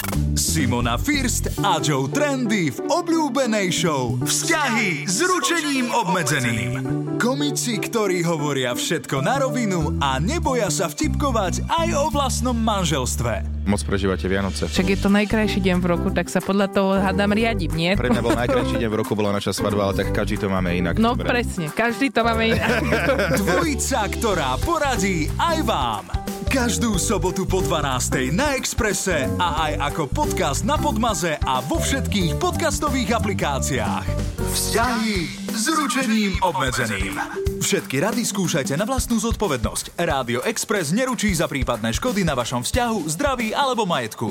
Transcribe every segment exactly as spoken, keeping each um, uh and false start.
Simona First a Joe Trendy v obľúbenej show Vzťahy s ručením obmedzeným. Komici, ktorí hovoria všetko na rovinu a neboja sa vtipkovať aj o vlastnom manželstve. Moc prežívate Vianoce. Však je to najkrajší deň v roku, tak sa podľa toho hádam riadím, nie? Pre mňa bol najkrajší deň v roku, bola naša svadba, ale tak každý to máme inak. No Dobre. presne, každý to máme inak. Dvojica, ktorá poradí aj vám. Každú sobotu po dvanástej na Expresse a aj ako podcast na Podmaze a vo všetkých podcastových aplikáciách. Vzťahy s ručením obmedzeným. Všetky rady skúšajte na vlastnú zodpovednosť. Rádio Express neručí za prípadné škody na vašom vzťahu, zdraví alebo majetku.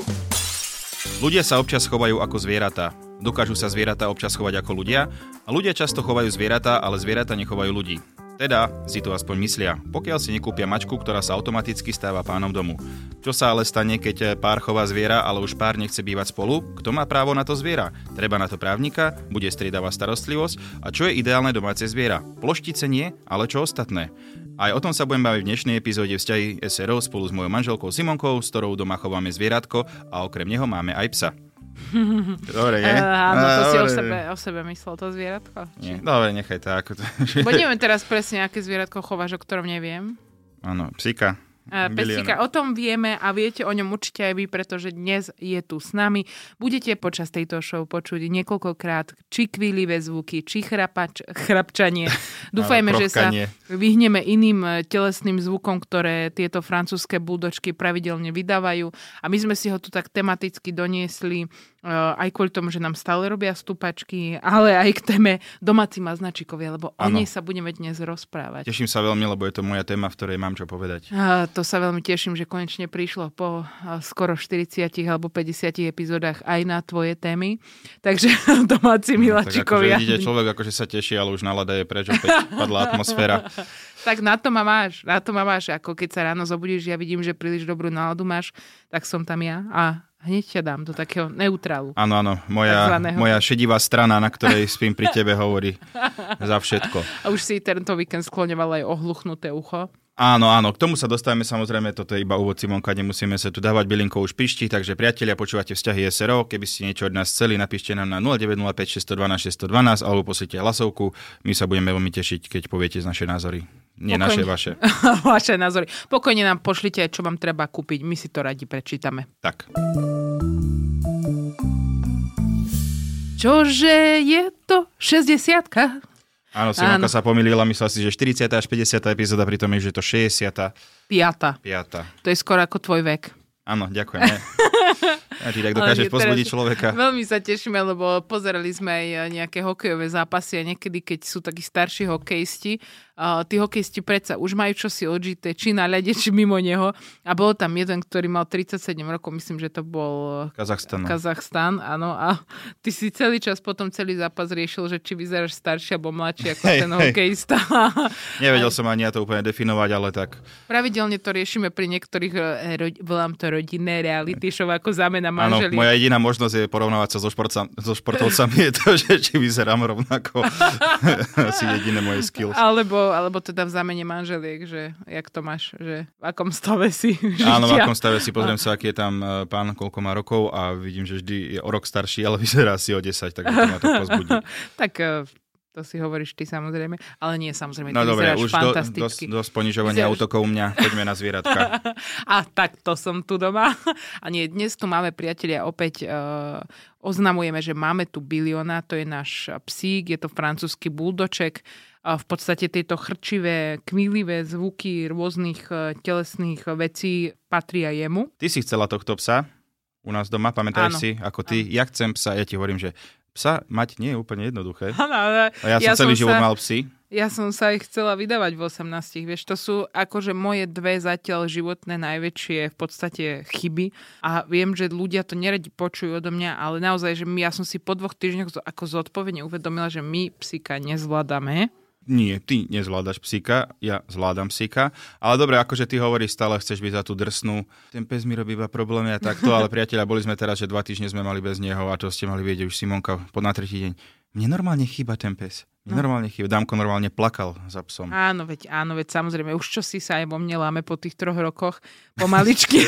Ľudia sa občas chovajú ako zvieratá. Dokážu sa zvieratá občas chovať ako ľudia a ľudia často chovajú zvieratá, ale zvieratá nechovajú ľudí. Teda si to aspoň myslia, pokiaľ si nekúpia mačku, ktorá sa automaticky stáva pánom domu. Čo sa ale stane, keď pár chová zviera, ale už pár nechce bývať spolu? Kto má právo na to zviera? Treba na to právnika, bude striedavá starostlivosť a čo je ideálne domáce zviera? Ploštice nie, ale čo ostatné? Aj o tom sa budem baviť v dnešnej epizóde Vzťahy es er o spolu s mojou manželkou Simonkou, s ktorou doma chováme zvieratko a okrem neho máme aj psa. Dobre, nie? Uh, áno, to si o sebe, o sebe myslel, to zvieratko? Nie. Dobre, nechaj tak. Bo neviem teraz presne, aké zvieratko chováš, o ktorom neviem. Áno, psíka. Uh, Pesíka, o tom vieme a viete o ňom určite aj vy, pretože dnes je tu s nami. Budete počas tejto show počuť niekoľkokrát či kvílivé zvuky, či chrapač, chrapčanie. Dúfajme, že sa vyhneme iným telesným zvukom, ktoré tieto francúzske buldočky pravidelne vydávajú. A my sme si ho tu tak tematicky doniesli aj kvôli tomu, že nám stále robia stúpačky, ale aj k téme domáci maznačikovia, lebo ano. O nej sa budeme dnes rozprávať. Teším sa veľmi, lebo je to moja téma, v ktorej mám čo povedať. A to sa veľmi teším, že konečne prišlo po skoro štyridsiatich alebo päťdesiatich epizódach aj na tvoje témy. Takže domáci miláčikovia. No, tak akože vidíte, človek akože sa teší, ale už nálada je preč, opäť padla atmosféra. Tak na to ma máš, na to ma máš. Ako keď sa ráno zobudíš, ja vidím, že príliš dobrú náladu máš, tak som tam ja a hneď ťa dám do takého neutrálu. Áno, áno, moja, moja šedivá strana, na ktorej spím pri tebe, hovorí za všetko. A už si tento víkend skloňoval aj ohluchnuté ucho. Áno, áno, k tomu sa dostávame samozrejme, toto je iba úvod, Simonka, nemusíme sa tu dávať, bylinkou už pišti, takže priatelia, počúvate Vzťahy es er o, keby ste niečo od nás chceli, napíšte nám na nula deväť nula päť šesť jedna dva šesť jedna dva alebo poslite hlasovku, my sa budeme veľmi tešiť, keď poviete z naše názory. Nie Pokojne. Naše, vaše. Vaše názory. Pokojne nám pošlite, čo vám treba kúpiť, my si to radi prečítame. Tak. Čože je to šesťdesiatka? Áno, Simonka sa pomýlila, myslela si, že štyridsiata až päťdesiata epizóda, pritom je, že to šesťdesiata Piata. Piata. To je skoro ako tvoj vek. Áno, ďakujem. A ty tak dokážeš pozbudiť človeka. Veľmi sa tešíme, lebo pozerali sme aj nejaké hokejové zápasy a niekedy, keď sú takí starší hokejisti, uh, tí hokejisti predsa už majú čosi odžité, či na ľade, či mimo neho. A bol tam jeden, ktorý mal tridsaťsedem rokov, myslím, že to bol Kazachstan. Kazachstan, áno. A ty si celý čas potom celý zápas riešil, že či vyzeráš starší alebo mladší ako hej, ten hej. hokejista. Nevedel som ani ja to úplne definovať, ale tak. Pravidelne to riešime pri niektorých, ro- volám to rodinné reality show, ako zámena manželí. Áno, moja jediná možnosť je porovnávať sa so, športca, so športovcami, je to, že či vyzerám rovnako. Asi jediné moje skills. Alebo, alebo teda v zámene manželiek, že jak to máš, že v akom stave si žitia. Áno, v akom stave si, pozriem sa, aký je tam pán, koľko má rokov a vidím, že vždy je o rok starší, ale vyzerá si o desať, tak to ma to pozbudí. Tak to si hovoríš ty samozrejme, ale nie samozrejme, ty no, vyzeráš dobre, fantasticky. No dobre, už dosť ponižovania vyzeráš... útokov u mňa, poďme na zvieratka. A tak to som tu doma. A nie, dnes tu máme, priatelia, opäť uh, oznamujeme, že máme tu Biliona, to je náš psík, je to francúzsky buldoček. A v podstate tieto chrčivé, kmýlivé zvuky rôznych uh, telesných vecí patria jemu. Ty si chcela tohto psa u nás doma, pamätáš áno, si, ako ty, áno. ja chcem psa, ja ti hovorím, že psa mať nie je úplne jednoduché. Áno, ale a ja som ja celý som život sa, mal psy. Ja som sa ich chcela vydávať v osemnástich. Vieš, to sú akože moje dve zatiaľ životné najväčšie v podstate chyby. A viem, že ľudia to neradi počujú odo mňa, ale naozaj, že my, ja som si po dvoch týždňoch ako zodpovedne uvedomila, že my psíka nezvládame. Nie, ty nezvládaš psíka, ja zvládam psíka. Ale dobre, akože ty hovoríš, stále chceš byť za tú drsnú. Ten pes mi robí iba problémy a takto, ale priateľa, boli sme teraz, že dva týždne sme mali bez neho a to ste mali vedieť už Simonka pod na tretí deň. Mne normálne chýba ten pes. No. Normálne chýba. Dámko normálne plakal za psom. Áno, veď, áno, veď samozrejme, už čo si sa aj vo mne láme po tých troch rokoch, pomaličky.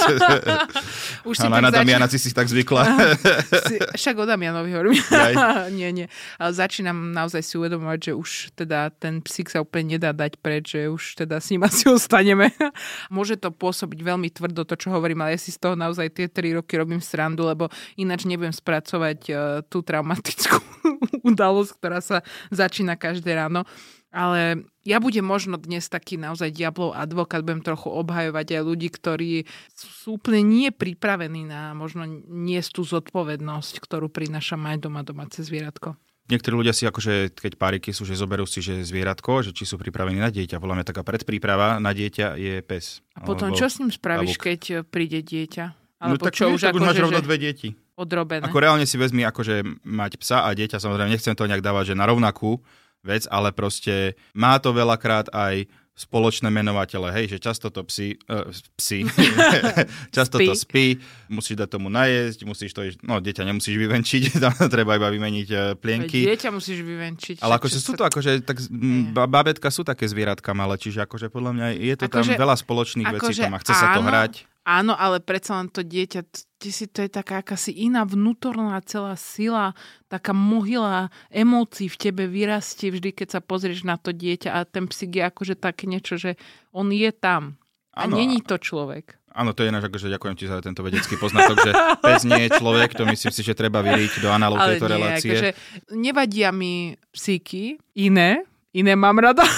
Už si a na tak Damiana si si tak zvykla. si, však o Damianovi hovorím. nie, nie. Ale začínam naozaj si uvedomovať, že už teda ten psík sa úplne nedá dať preč, že už teda s ním asi ostaneme. Môže to pôsobiť veľmi tvrdo, to, čo hovorím, ale ja si z toho naozaj tie tri roky robím srandu, lebo ináč nebudem spracovať uh, tú traumatickú udalosť, ktorá sa začína každé ráno. Ale ja budem možno dnes taký naozaj diablov advokát, budem trochu obhajovať aj ľudí, ktorí sú úplne nie pripravení na možno niesť tú zodpovednosť, ktorú prináša mať doma domáce zvieratko. Niektorí ľudia si akože, keď páriky sú, že zoberú si, že zvieratko, že či sú pripravení na dieťa. Podľa mňa taká predpríprava na dieťa je pes. A potom čo s ním spravíš, pavúk, keď príde dieťa? Alebo no tak čo, už, tak už máš rovno dve deti. Odrobené. Ako reálne si vezmi akože mať psa a dieťa, samozrejme nechcem to nejak dávať, že na rovnakú vec, ale proste má to veľakrát aj spoločné menovatele, hej, že často to psi, uh, psi, často spí. to spí, musíš dať tomu najesť, musíš to, no dieťa nemusíš vyvenčiť, tam treba iba vymeniť uh, plienky. Dieťa musíš vyvenčiť. Ale akože sú to akože, tak bábätka sú také zvieratka malé, čiže akože podľa mňa je to tam akože, veľa spoločných vecí tam a chce áno, sa to hrať. Áno, ale predsa len to dieťa, si to je taká akási iná vnútorná celá sila, taká mohyla emócií v tebe vyrastie vždy, keď sa pozrieš na to dieťa a ten psík je akože také niečo, že on je tam a áno, není to človek. Áno, to je ináč, akože ďakujem ti za tento vedecký poznatok, že pes nie je človek, to myslím si, že treba vyriť do análov ale tejto nie, relácie. Akože nevadia mi psíky, iné, iné mám rada.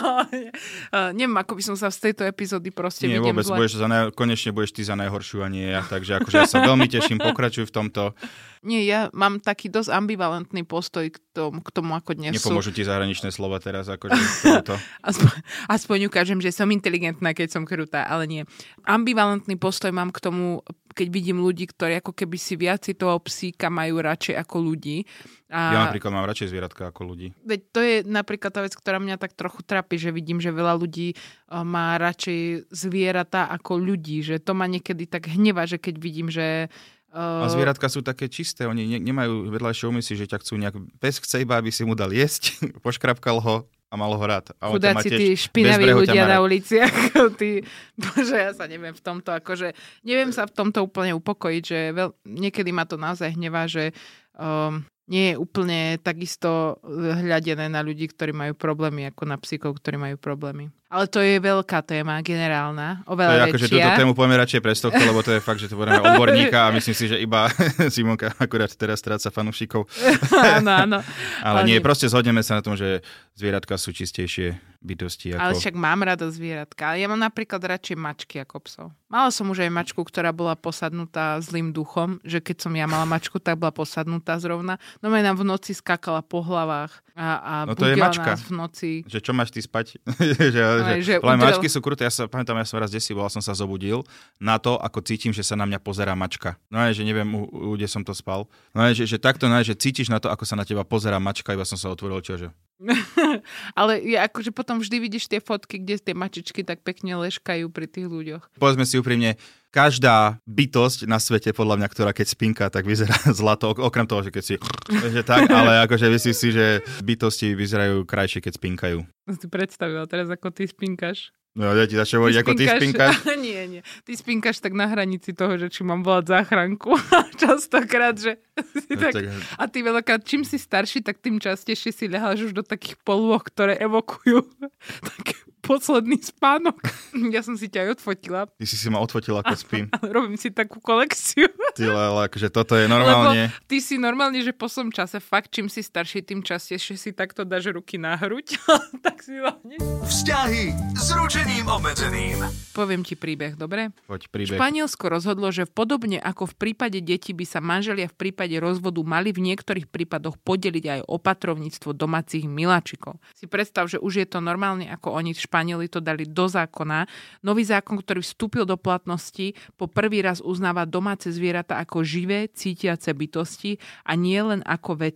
Neviem, ako by som sa z tejto epizódy proste nie, vidím vôbec, zle. Budeš za naj... konečne budeš ty za najhoršiu a nie ja, takže akože ja sa veľmi teším, pokračuj v tomto. Nie, ja mám taký dosť ambivalentný postoj k tomu, k tomu ako dnes sú. Nepomôžu ti zahraničné slova teraz, akože tomuto. aspoň, aspoň ukážem, že som inteligentná, keď som krutá, ale nie. Ambivalentný postoj mám k tomu, keď vidím ľudí, ktorí ako keby si viaci toho psíka majú radšej ako ľudí. A... Ja napríklad mám radšej zvieratka ako ľudí. Veď to je napríklad tá vec, ktorá mňa tak trochu trápi, že vidím, že veľa ľudí má radšej zvieratá ako ľudí, že to ma niekedy tak hneva, že keď vidím, že a zvieratka sú také čisté, oni ne- nemajú vedľajšie úmysly, že ťa chcú nejak... Pes chce iba, aby si mu dal jesť, poškrapkal ho a mal ho rád. A chudáci tí špinaví ľudia na uliciach. Tí, bože, ja sa neviem v tomto, akože neviem sa v tomto úplne upokojiť, že veľ, niekedy ma to naozaj hnevá, že um, nie je úplne takisto hľadené na ľudí, ktorí majú problémy, ako na psíkov, ktorí majú problémy. Ale to je veľká téma, generálna, oveľa to je väčšia. Akože túto tému poďme radšej prestovka, lebo to je fakt, že to budeme odborníka a myslím si, že iba Simonka akurát teraz stráca fanúšikov. Áno, áno. Ale, Ale nie, proste zhodneme sa na tom, že zvieratka sú čistejšie bytosti. Ako... Ale však mám rada zvieratka. Ja mám napríklad radšej mačky ako psov. Mala som už aj mačku, ktorá bola posadnutá zlým duchom, že keď som ja mala mačku, tak bola posadnutá zrovna. No ma nám v noci skákala po hlavách a, a no to je mačka. Nás v noci. Že čo máš ty spať? že, Aj, že že mačky sú kruté. Ja sa pamätám, ja som raz desí bola, som sa zobudil na to, ako cítim, že sa na mňa pozerá mačka. No aj, že neviem, u, u, kde som to spal. No aj, že, že takto, no aj, že cítiš na to, ako sa na teba pozerá mačka, iba som sa otvoril čože. Ale je akože potom vždy vidíš tie fotky, kde tie mačičky tak pekne leškajú pri tých ľuďoch. Povedzme si úprimne, každá bytosť na svete, podľa mňa, ktorá keď spinka, tak vyzerá zlato, okrem toho, že keď si že tak, ale akože myslím si, že bytosti vyzerajú krajšie, keď spinkajú. Si predstavila teraz, ako ty spinkaš. No, ja ti začal hovoriť, ako ty spinkáš. Nie, nie. Ty spinkáš tak na hranici toho, že či mám volať záchranku. Častokrát, že... Si no, tak... tak... A ty veľakrát, čím si starší, tak tým častejšie si ľaháš už do takých polôch, ktoré evokujú taký posledný spánok. Ja som si ťa aj odfotila. Ty si si ma odfotila, ako spím. Ale robím si takú kolekciu. Ty, ale akože toto je normálne. Lebo ty si normálne, že po som čase, fakt, čím si starší, tým častejšie si takto dáš ruky na hruď. Tak si hlavne. Vzťahy s ručením obmedzeným. Poviem ti príbeh, dobre? Poď príbeh. Španielsko rozhodlo, že podobne ako v prípade detí by sa manželia v prípade rozvodu mali v niektorých prípadoch podeliť aj opatrovníctvo domácich miláčikov. Si predstav, že už je to normálne, ako oni Španieli to dali do zákona. Nový zákon, ktorý vstúpil do platnosti, po prvý raz uznáva domáce zvieratá ako živé, cítiace bytosti a nie len ako veci.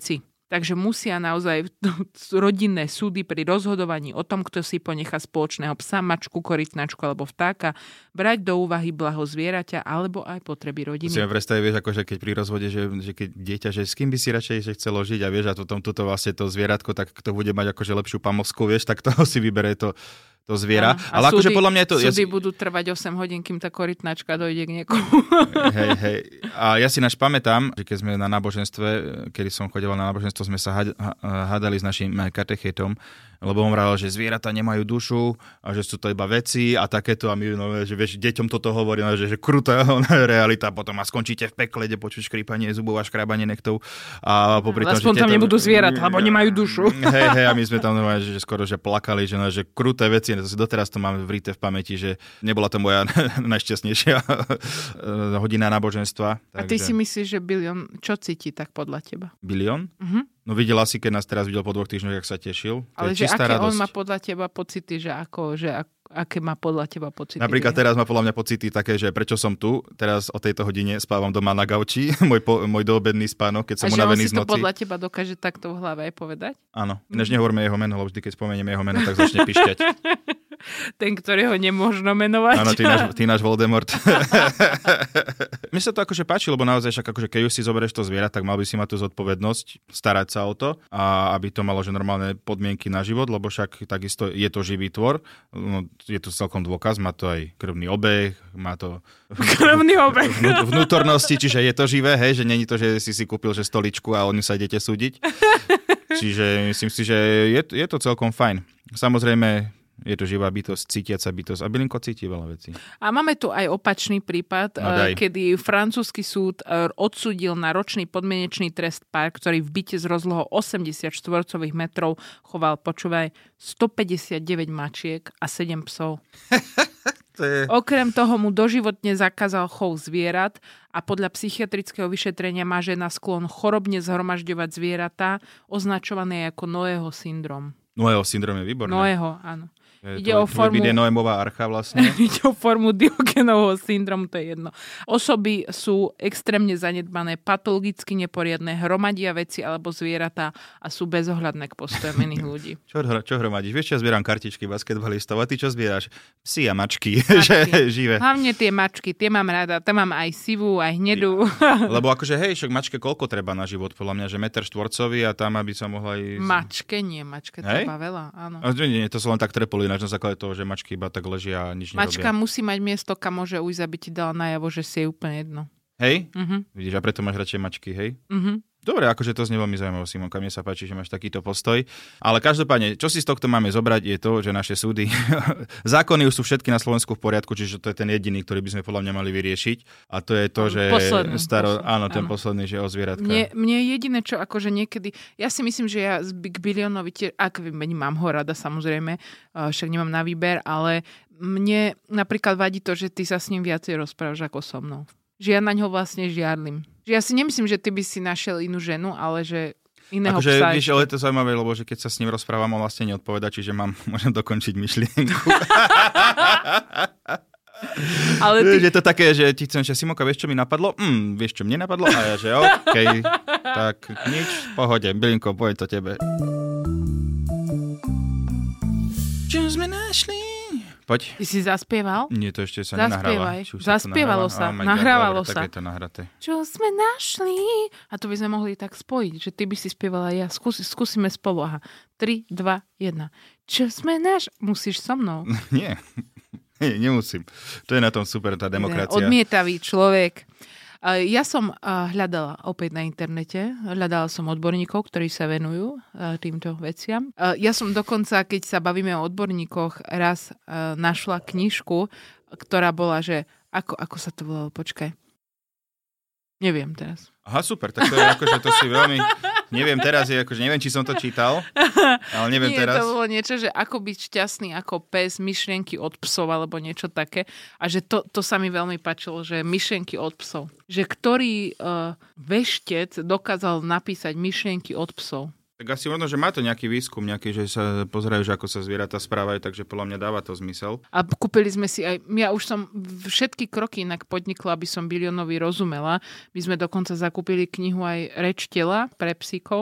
Takže musia naozaj rodinné súdy pri rozhodovaní o tom, kto si ponechá spoločného psa, mačku, korytnačku alebo vtáka, brať do úvahy blaho zvieraťa alebo aj potreby rodiny. Si ma predstaviť, vieš, akože keď pri rozvode, že, že keď dieťa, že s kým by si radšej že chcelo žiť a vieš, a potom toto vlastne to zvieratko, tak kto bude mať akože lepšiu pamosku, vieš, tak toho si vyberie to to zviera. A, ale súdy, akože podľa mňa je to... Súdy ja si... budú trvať osem hodín, kým tá korytnačka dojde k niekomu. Hej, hej. A ja si naš pamätám, že keď sme na náboženstve, kedy som chodil na náboženstvo, sme sa hádali s našim katechétom, lebo on vral, že zvieratá nemajú dušu a že sú to iba veci a takéto. A my, no, že vieš, deťom toto hovorí, no, že, že krutá realita, potom a skončíte v pekle, kde počuť škrípanie zubov a škrábanie nechtov. A popri tom, aspoň že tam tieto... nebudú zvieratá, lebo nemajú dušu. Hej, hej, a my sme tam no, že skoro že plakali, že, no, že kruté veci, doteraz to máme vrité v pamäti, že nebola to moja najšťastnejšia hodina náboženstva. A ty si myslíš, že Bilión čo cíti tak podľa teba? Bilión? Uh-huh. No videla si, keď nás teraz videl po dvoch týždňoch, jak sa tešil. To ale je že aké radosť. on má podľa teba pocity, že ako, že ak, aké má podľa teba pocity? Napríklad teraz má podľa mňa pocity také, že prečo som tu, teraz o tejto hodine spávam doma na gauči, môj, po, môj doobedný spánok, keď som unavený z noci. A že on si to podľa teba dokáže takto v hlave aj povedať? Áno, ináč nehovorme jeho meno, lebo vždy, keď spomenieme jeho meno, tak začne pišťať. Ten, ktorého nemôžno menovať. Áno, ty náš, ty náš Voldemort. Mne sa to akože páči, lebo naozaj však akože keď už si zoberieš to zviera, tak mal by si mať tú zodpovednosť starať sa o to a aby to malo že normálne podmienky na život, lebo však takisto je to živý tvor. No, je to celkom dôkaz, má to aj krvný obeh, má to krvný obeh. Vnú, vnútornosti, čiže je to živé, hej, že není to, že si si kúpil že stoličku a o ňu sa idete súdiť. Čiže myslím si, že je, je to celkom fajn. Samozrejme, je to živá bytosť, cítiaca bytosť. A Bilinko cíti veľa vecí. A máme tu aj opačný prípad, no, kedy francúzsky súd odsúdil na ročný podmienečný trest pár, ktorý v byte s rozlohou osemdesiat štvorcových metrov choval, počúvaj, stopäťdesiatdeväť mačiek a sedem psov. je... Okrem toho mu doživotne zakázal chov zvierat a podľa psychiatrického vyšetrenia má žena sklon chorobne zhromažďovať zvieratá, označované ako Noého syndrom. Noého syndrom je výborné. Noého, áno. Je Ide to, o formu... je Noémová archa vlastne. Ide o formu Diogenovho syndromu, to je jedno. Osoby sú extrémne zanedbané, patologicky neporiadne, hromadia veci alebo zvieratá a sú bezohľadné k postojom iných ľudí. Čo, čo hromadíš? Vieš, ja zbieram kartičky basketbalistov a ty čo zbieraš? Psi a mačky, mačky. že živé. Hlavne tie mačky, tie mám rada. Tam mám aj sivú, aj hnedú. Lebo akože hej, však mačke koľko treba na život? Podľa mňa, že meter štvorcový a tam, aby sa mohla ísť... Mačke nie, mačke hej? treba veľa, áno. A nie, nie, to sú len tak trepoli, na základe toho, že mačky iba tak ležia a nič nerobia. Mačka musí mať miesto, kam môže ujsť, aby ti dala najavo, že si je úplne jedno. Hej? Uh-huh. Vidíš, a preto máš radšej mačky, hej? Uh-huh. Dobre, akože to znie veľmi zaujímavé, Simonka, mne sa páči, že máš takýto postoj. Ale každopádne, čo si z tohto máme zobrať, je to, že naše súdy, zákony už sú všetky na Slovensku v poriadku, čiže to je ten jediný, ktorý by sme podľa mňa mali vyriešiť. A to je to, že... Posledný. Staro, posledný áno, ten áno. posledný, že o zvieratka. Mne, mne jediné, čo akože niekedy... Ja si myslím, že ja k Bilionovi tiež... Ak mám ho rada, samozrejme, však nemám na výber, ale mne napríklad vadí to, že ty sa s ním viacej rozprávaš ako so mnou. Že ja na ňo vlastne žiarlim. Že ja si nemyslím, že ty by si našiel inú ženu, ale že iného akože, psa. Vieš, ale je to zaujímavé, lebo že keď sa s ním rozprávam, on vlastne neodpoveda, čiže mám, môžem dokončiť myšlienku. Ale ty... Je to také, že ti chcem, že Simonka, vieš, čo mi napadlo? Mm, vieš, čo mne napadlo? A ja, že OK, tak nič, v pohode. Bilinko, poď to tebe. Čo sme našli? Poď. Ty si zaspieval? Nie, to ešte sa Zaspievaj. nenahráva. Zaspievalo sa, oh nahrávalo God, sa. Tak je to nahraté. Čo sme našli? A to by sme mohli tak spojiť, že ty by si spievala ja. Skúsi, skúsime spolu. Aha. tri, dva, jeden. Čo sme naš... Musíš so mnou. Nie. Nie, nemusím. To je na tom super, tá demokracia. Odmietavý človek. Ja som hľadala opäť na internete, hľadala som odborníkov, ktorí sa venujú týmto veciam. Ja som dokonca, keď sa bavíme o odborníkoch, raz našla knižku, ktorá bola, že ako, ako sa to volalo, počkaj. Neviem teraz. Aha, super, tak to je akože to si veľmi... Neviem teraz, je akože neviem, či som to čítal, ale neviem Nie, teraz. Nie, to bolo niečo, že ako byť šťastný ako pes, myšlienky od psov alebo niečo také. A že to, to sa mi veľmi páčilo, že myšlienky od psov. Že ktorý uh, veštec dokázal napísať myšlienky od psov. Tak asi možno, že má to nejaký výskum, nejaký, že sa pozerajú, že ako sa zvieratá správajú, takže podľa mňa dáva to zmysel. A kúpili sme si aj, ja už som všetky kroky inak podnikla, aby som Bilionovi rozumela. My sme dokonca zakúpili knihu aj Reč tela pre psíkov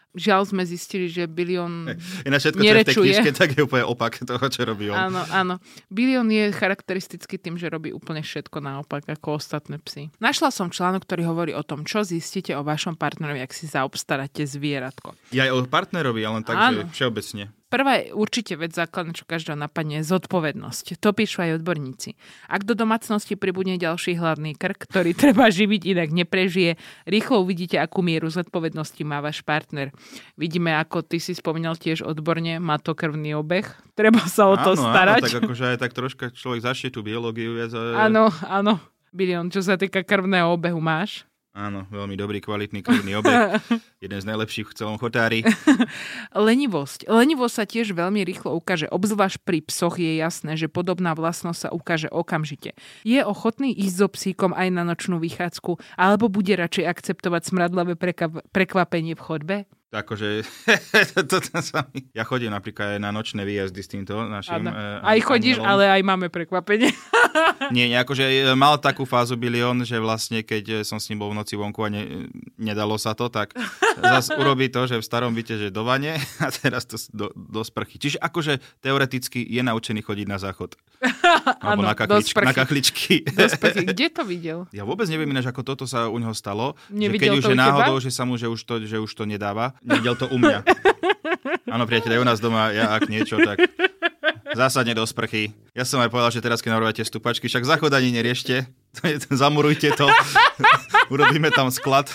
Žiaľ sme zistili, že Bilión Ináč všetko, nerečuje. čo je v tej knižke, tak je úplne opak toho, čo robí on. Áno, áno. Bilión je charakteristický tým, že robí úplne všetko naopak ako ostatné psy. Našla som článok, ktorý hovorí o tom, čo zistíte o vašom partnerovi, ak si zaobstaráte zvieratko. Ja aj o partnerovi, ale len tak, Áno. že všeobecne. Prvá je určite vec základná, čo každého napadne, je zodpovednosť. To píšu aj odborníci. Ak do domácnosti pribudne ďalší hladný krk, ktorý treba živiť, inak neprežije, rýchlo uvidíte, akú mieru zodpovednosti má váš partner. Vidíme, ako ty si spomínal tiež odborne, má to krvný obeh. Treba sa o to áno, starať. Áno, tak akože aj tak troška človek začne tú biológiu viac. Áno, áno. Bilión, čo sa týka krvného obehu máš? Áno, veľmi dobrý, kvalitný krvný obeh. Jeden z najlepších v celom chotári. Lenivosť. Lenivosť sa tiež veľmi rýchlo ukáže. Obzvlášť pri psoch je jasné, že podobná vlastnosť sa ukáže okamžite. Je ochotný ísť so psíkom aj na nočnú vychádzku, alebo bude radšej akceptovať smradlavé preka- prekvapenie v chodbe? Takže to, to sa mi... Ja chodím napríklad aj na nočné výjazdy s týmto našim... Uh, aj chodíš, anielom. Ale aj máme prekvapenie. Nie, nie, akože mal takú fázu Bilión, že vlastne keď som s ním bol v noci vonku a ne, nedalo sa to, tak zase urobí to, že v starom byte, že do vane a teraz to do, do sprchy. Čiže akože teoreticky je naučený chodiť na záchod. Alebo ano, na, kaklič, na kakličky. Do sprchy. Kde to videl? Ja vôbec neviem ináč, ako toto sa u neho stalo. Nevidel že keď už je náhodou, že sa mu, že už to, že už to nedáva, nevidel to u mňa. Áno, priateľ, aj u nás doma, ja ak niečo, tak zásadne do sprchy. Ja som aj povedal, že teraz, keď narovujete stupačky, však záchod ani neriešte, zamurujte to, urobíme tam sklad,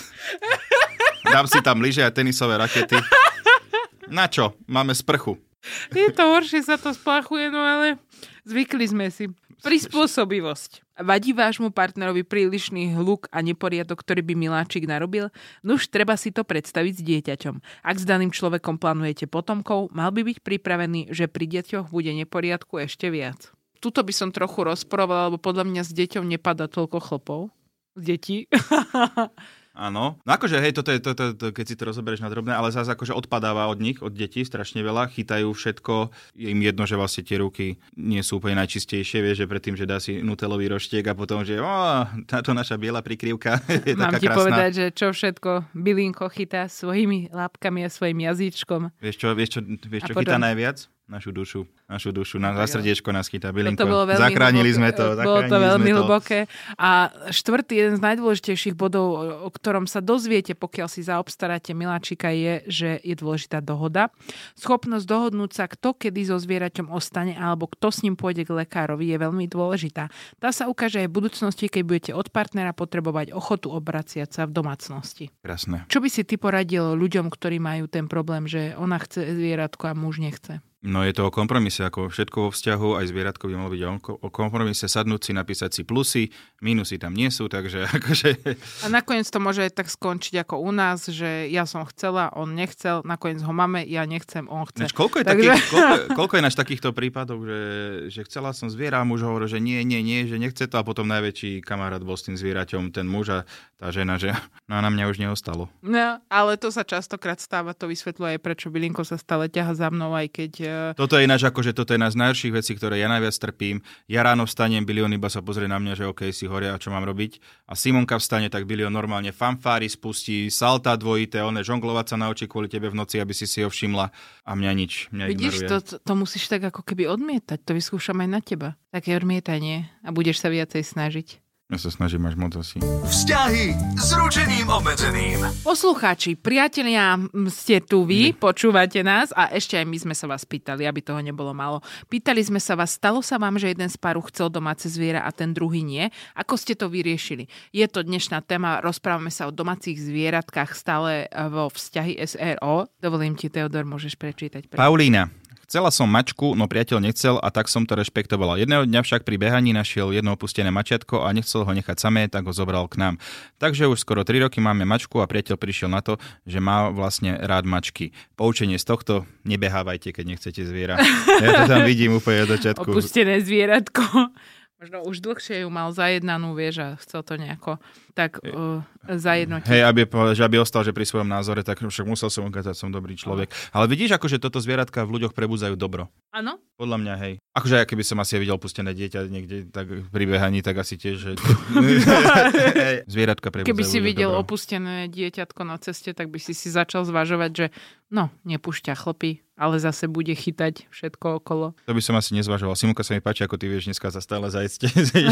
dám si tam lyže a tenisové rakety. Na čo? Máme sprchu. Je to horšie, sa to splachuje, no ale zvykli sme si. Prispôsobivosť. Vadí vášmu partnerovi prílišný hluk a neporiadok, ktorý by miláčik narobil? Nuž, treba si to predstaviť s dieťaťom. Ak s daným človekom plánujete potomkov, mal by byť pripravený, že pri deťoch bude neporiadku ešte viac. Tuto by som trochu rozporovala, lebo podľa mňa s deťom nepadá toľko chlpov. Z detí. Áno. No akože, hej, toto je, to, to, to, keď si to rozoberieš na drobné, ale zase akože odpadáva od nich, od detí strašne veľa, chytajú všetko, je im jedno, že vlastne tie ruky nie sú úplne najčistejšie, vieš, že predtým, že dá si nutelový roštiek a potom, že ó, táto naša biela prikrývka je Mám taká ti krásna. povedať, že čo všetko Bilinko chytá svojimi lápkami a svojim jazyčkom. Vieš čo, vieš čo, vieš čo chytá najviac? Našu dušu, našu dušu, na za srdiečko nás chytá Bilinko. Zachránili sme to. Bolo to veľmi hlboké. A štvrtý, jeden z najdôležitejších bodov, o ktorom sa dozviete, pokiaľ si zaobstaráte miláčika, je, že je dôležitá dohoda. Schopnosť dohodnúť sa, kto kedy so zvieraťom ostane, alebo kto s ním pôjde k lekárovi, je veľmi dôležitá. Tá sa ukáže aj v budúcnosti, keď budete od partnera potrebovať ochotu obraciať sa v domácnosti. Krásne. Čo by si ty poradil ľuďom, ktorí majú ten problém, že ona chce zvieratko a muž nechce? No je to o kompromise, ako všetko vo vzťahu, aj zvieratko by malo byť o kompromise, sadnúť si, napísať si plusy, mínusy tam nie sú, takže akože... A nakoniec to môže aj tak skončiť ako u nás, že ja som chcela, on nechcel, nakoniec ho máme, ja nechcem, on chce. Než, koľko, je takže... takých, koľko, koľko je naš takýchto prípadov, že, že chcela som zviera a muž hovoril, že nie, nie, nie, že nechce to a potom najväčší kamarát bol s tým zvieraťom, ten muž a tá žena, že no a na mňa už neostalo. No, ale to sa častokrát stáva, to vysvetľuje aj prečo Bilinko sa stále ťaha za mnou, aj keď... Toto je ináč akože toto je jedna z najhorších vecí, ktoré ja najviac trpím. Ja ráno vstanem, Bilión iba sa pozrie na mňa, že okej, okay, si hore a čo mám robiť. A Simonka vstane, tak Bilión normálne fanfári spustí, salta dvojité, one žonglovať sa na oči kvôli tebe v noci, aby si si ho všimla a mňa nič, mňa Vidíš, ignoruje. to, to musíš tak ako keby odmietať, to vyskúšam aj na teba. Také odmietanie a budeš sa viacej snažiť. Ja sa snažím až moc asi. Vzťahy s ručením obmedzeným. Poslucháči, priatelia, ste tu vy, počúvate nás a ešte aj my sme sa vás pýtali, aby toho nebolo málo. Pýtali sme sa vás, stalo sa vám, že jeden z páru chcel domáce zviera a ten druhý nie? Ako ste to vyriešili? Je to dnešná téma, rozprávame sa o domácich zvieratkách stále vo vzťahy es er ó. Dovolím ti, Teodor, môžeš prečítať. Pre... Paulína. Chcela som mačku, no priateľ nechcel a tak som to rešpektovala. Jedného dňa však pri behaní našiel jedno opustené mačiatko a nechcel ho nechať samé, tak ho zobral k nám. Takže už skoro tri roky máme mačku a priateľ prišiel na to, že má vlastne rád mačky. Poučenie z tohto, nebehávajte, keď nechcete zviera. Ja to tam vidím úplne od začiatku. Opustené zvieratko. Možno už dlhšie ju mal zajednanú, vieš, a chcel to nejako tak uh, zajednotiť. Hej, aby, že aby ostal že pri svojom názore, tak však musel som ukázať, som dobrý človek. Ale vidíš, akože toto zvieratka v ľuďoch prebudzajú dobro. Áno? Podľa mňa, hej. Akože, keby som asi videl pustené dieťa niekde tak pri behaní, tak asi tiež, že... Zvieratka prebudzajú Keby si videl dobro. opustené dieťatko na ceste, tak by si si začal zvažovať, že no, nepúšťa chlpy, ale zase bude chytať všetko okolo. To by som asi nezvažoval. Simonka, sa mi páči, ako ty vieš dneska sa stále zajsť.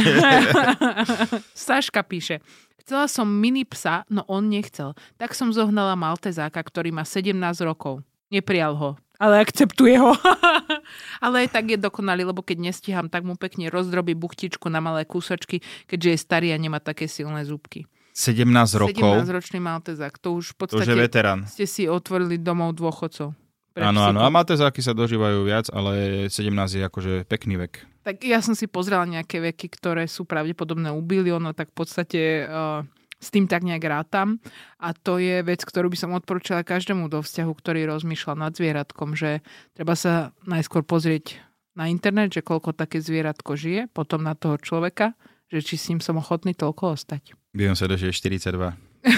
Saška píše, chcela som mini psa, no on nechcel. Tak som zohnala Maltezáka, ktorý má sedemnásť rokov. Neprijal ho, ale akceptuje ho. Ale aj tak je dokonalý, lebo keď nestíham, tak mu pekne rozdrobí buchtičku na malé kúsočky, keďže je starý a nemá také silné zúbky. sedemnásť rokov. sedemnásťročný Maltezák. To už v To podstate už je veterán. ste si otvorili domov dôchodcov. Áno, áno. A Maltezáky sa dožívajú viac, ale sedemnásť je akože pekný vek. Tak ja som si pozrela nejaké veky, ktoré sú pravdepodobné u biliónov, tak v podstate uh, s tým tak nejak rátam. A to je vec, ktorú by som odporúčala každému do vzťahu, ktorý rozmýšľa nad zvieratkom, že treba sa najskôr pozrieť na internet, že koľko také zvieratko žije, potom na toho človeka, že či s ním som ochotný toľko ostať. Bion sa dožije štyridsaťdva.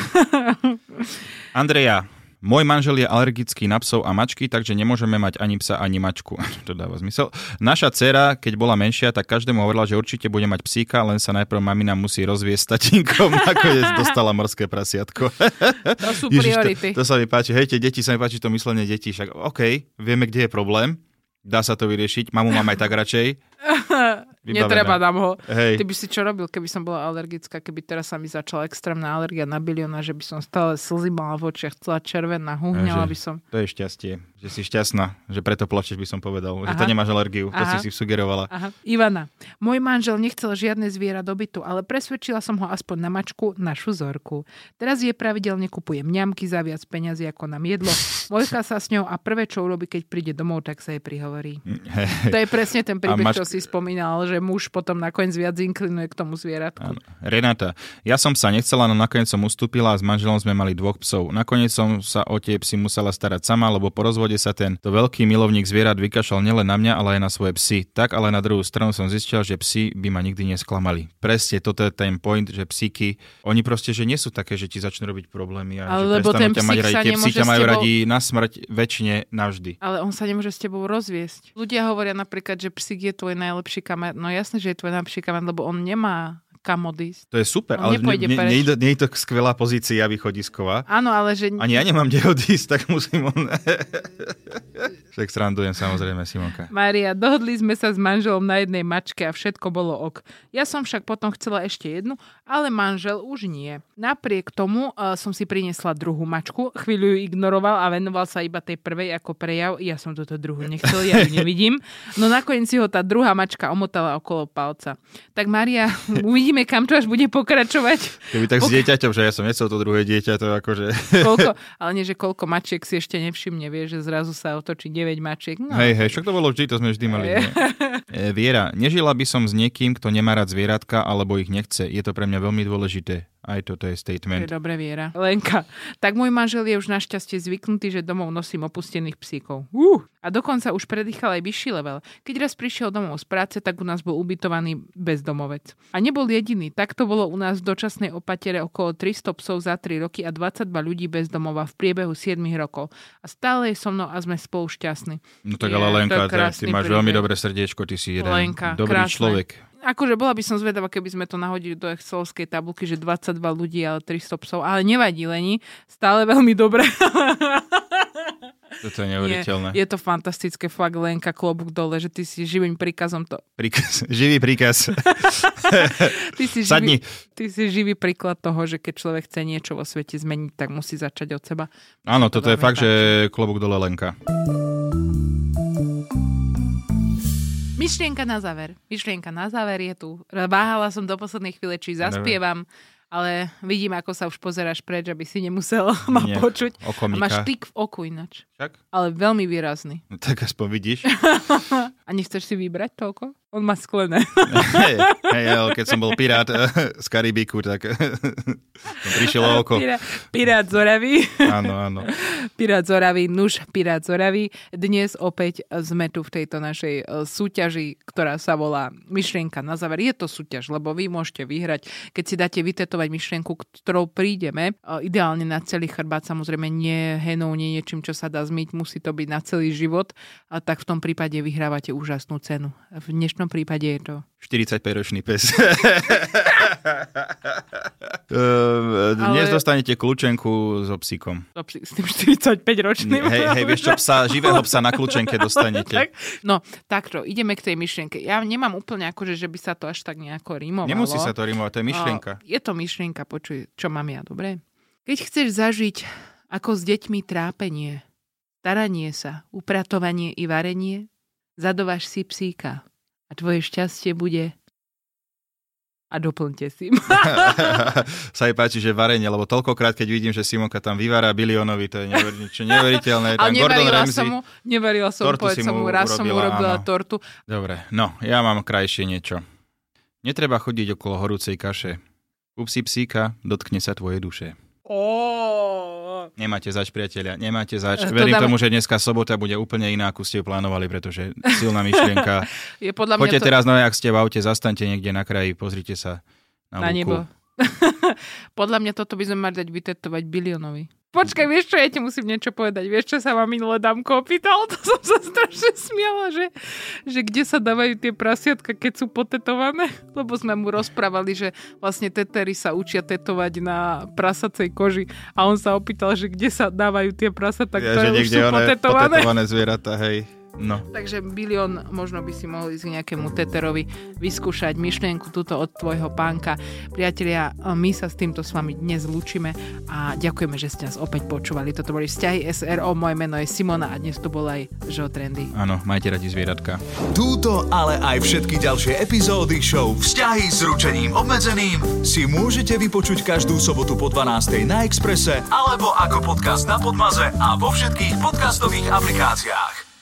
Andreja, môj manžel je alergický na psov a mačky, takže nemôžeme mať ani psa, ani mačku. To dáva zmysel. Naša dcera, keď bola menšia, tak každému hovorila, že určite bude mať psíka, len sa najprv mamina musí rozviesť s tatínkom. Nakoniec dostala morské prasiatko. To sú priority. Ježiš, to, to sa mi páči. Hej, tie deti, sa mi páči to myslenie detí. Však OK, vieme, kde je problém. Dá sa to vyriešiť. Mamu mám aj tak radšej. Vybavené. Netreba nám ho. Hej. Ty by si čo robil, keby som bola alergická, keby teraz sa mi začala extrémna alergia na bilióna, že by som stále slzy mala v očiach, celá červená, húhňala by som. To je šťastie, že si šťastná, že preto plačeš, by som povedal. Aha. Že to nemáš alergiu, to Aha. si si sugerovala. Aha. Ivana, môj manžel nechcel žiadne zviera do bytu, ale presvedčila som ho aspoň na mačku, našu Zorku. Teraz je pravidelne kupuje mňamky za viac peňazí ako nám jedlo. Mojka sa s ňou a prvé, čo urobí, keď príde domov, tak sa jej prihovorí. To je presne ten príbeh, mač... čo si spomínal, že muž potom nakoniec viac inklinuje k tomu zvieratku. Áno. Renata, ja som sa nechcela, no nakoniec som ustúpila a s manželom sme mali dvoch psov. Nakoniec som sa o tie psy musela starať sama, lebo po rozvode sa ten to veľký milovník zvierat vykašľal nielen na mňa, ale aj na svoje psy. Tak ale na druhú stranu som zistil, že psi by ma nikdy nesklamali. Presne toto je ten point, že psíky, oni proste, že nie sú také, že ti začnú robiť problémy a ale že prestanú ťa mať radi. Tie psi ťa majú tebou... radi na smrť väčšine navždy. Ale on sa nemôže s tebou rozviesť. Ľudia hovoria napríklad, že psík je tvoj najlepší kamarát. No jasné, že je tvoj najlepší kamarát, lebo on nemá kam odísť. To je super, on ale nie, nie, nie, nie je to skvelá pozícia východisková. Áno, ale že... Ani ja nemám kde odísť, tak musím... On... Však srandujem, samozrejme, Simonka. Mária, dohodli sme sa s manželom na jednej mačke a všetko bolo ok. Ja som však potom chcela ešte jednu, ale manžel už nie. Napriek tomu uh, som si priniesla druhú mačku, chvíľu ju ignoroval a venoval sa iba tej prvej ako prejav. Ja som toto druhú nechcel, ja ju nevidím. No nakoniec si ho tá druhá mačka omotala okolo palca. Tak Mária, uvidíme, kam to až bude pokračovať. Keby tak Pok- s dieťaťom, že ja som nechcel to druhé dieťa, to akože... Koľko, ale nie, že koľko mačiek si ešte nevšimne, vie, že zrazu sa otočí deväť mačiek. No. Hej, hej, však to bolo vždy, to sme vždy mali. E, Viera, nežila by som s niekým, kto nemá rád zvieratka, alebo ich nechce. Je to pre mňa veľmi dôležité. Aj toto je statement. To je dobre, Viera. Lenka, tak môj manžel je už našťastie zvyknutý, že domov nosím opustených psíkov. Uh, a dokonca už predýchal aj vyšší level. Keď raz prišiel domov z práce, tak u nás bol ubytovaný bezdomovec. A nebol jediný. Takto bolo u nás v dočasnej opatere okolo tristo psov za tri roky a dvadsaťdva ľudí bez domova v priebehu sedem rokov. A stále je so mnou a sme spolu šťastní. No tak je, ale Lenka, ty máš príbeh. veľmi dobré srdiečko, ty si jeden Lenka, dobrý krásne. človek. Akože bola by som zvedavá, keby sme to nahodili do excelovskej tabulky, že dvadsaťdva ľudí, ale tristo psov. Ale nevadí, Leni. Stále veľmi dobre. Toto je neuveriteľné. Je, je to fantastické, fakt, Lenka, klobúk dole, že ty si živým príkazom to... Príkaz, živý príkaz. ty, si Sadni. živý, ty si živý príklad toho, že keď človek chce niečo vo svete zmeniť, tak musí začať od seba. Áno, toto je fakt, tak. že klobúk dole Lenka. Myšlienka na záver. Myšlienka na záver je tu. Váhala som do poslednej chvíle, či zaspievam, ale vidím, ako sa už pozeráš preč, aby si nemusel ma Nie, počuť. oko A máš tyk v oku ináč. Tak? Ale veľmi výrazný. No, tak aspoň vidíš. A nechceš si vybrať toľko? On má sklené. Hej, hej, ale keď som bol pirát z Karibiku, tak som prišiel o oko. Pirát, pirát z Oravy. Áno, áno. Pirát z Oravy, nuž pirát z Oravy. Dnes opäť sme tu v tejto našej súťaži, ktorá sa volá Myšlienka na záver. Je to súťaž, lebo vy môžete vyhrať, keď si dáte vytetovať myšlienku, ktorou prídeme. Ideálne na celý chrbát, samozrejme nie henou, nie niečím, čo sa dá zmyť, musí to byť na celý život. A tak v tom prípade vyhrávate úžasnú cenu. V dnešnom prípade je to štyridsaťpäťročný pes. Dnes Ale... dostanete kľúčenku so psíkom. S tým štyridsaťpäťročným. Hej, hej, vieš čo, psa, živého psa na kľúčenke dostanete. Tak, no, takto, ideme k tej myšlienke. Ja nemám úplne akože, že by sa to až tak nejako rimovalo. Nemusí sa to rimovať, to je myšlienka. O, je to myšlienka, počuj, čo mám ja, dobre? Keď chceš zažiť ako s deťmi trápenie, staranie sa, upratovanie i varenie, zadováš si psíka. A tvoje šťastie bude... A doplňte si. Sa jej páči, že varenie, lebo toľkokrát, keď vidím, že Simonka tam vyvára biliónovi, to je niečo neuveriteľné. Ale nevarila som mu, nevarila som, povedz som mu, raz som mu urobila tortu. Dobre, no, ja mám krajšie niečo. Netreba chodiť okolo horúcej kaše. Kúp si psíka, dotkne sa tvoje duše. Oh. Nemáte zač, priatelia, nemáte zač. Verím dáme... tomu, že dneska sobota bude úplne iná, ako ste ju plánovali, pretože silná myšlienka. Je podľa mňa Choďte to... teraz, no ak ste v aute, zastaňte niekde na kraji, pozrite sa na, na lúku. nebo. Podľa mňa toto by sme mali dať vytetovať biliónovi. Počkaj, vieš čo, ja ti musím niečo povedať. Vieš, čo sa ma minulé Damko opýtal? To som sa strašne smiala, že, že kde sa dávajú tie prasiatka, keď sú potetované? Lebo sme mu rozprávali, že vlastne tetery sa učia tetovať na prasacej koži. A on sa opýtal, že kde sa dávajú tie prasatá, ja, ktoré už sú potetované. Potetované zvieratá, hej. No. Takže bilión, možno by si mohli ísť k nejakému teterovi vyskúšať myšlienku túto od tvojho pánka. Priatelia, my sa s týmto s vami dnes lúčime a ďakujeme, že ste nás opäť počúvali. Toto boli Vzťahy es er ó, moje meno je Simona a dnes tu bol aj Žo Trendy. Áno, majte radi zvieratka. Túto, ale aj všetky ďalšie epizódy show Vzťahy s ručením obmedzeným si môžete vypočuť každú sobotu po dvanástej na Expresse alebo ako podcast na Podmaze a vo všetkých podcastových aplikáciách.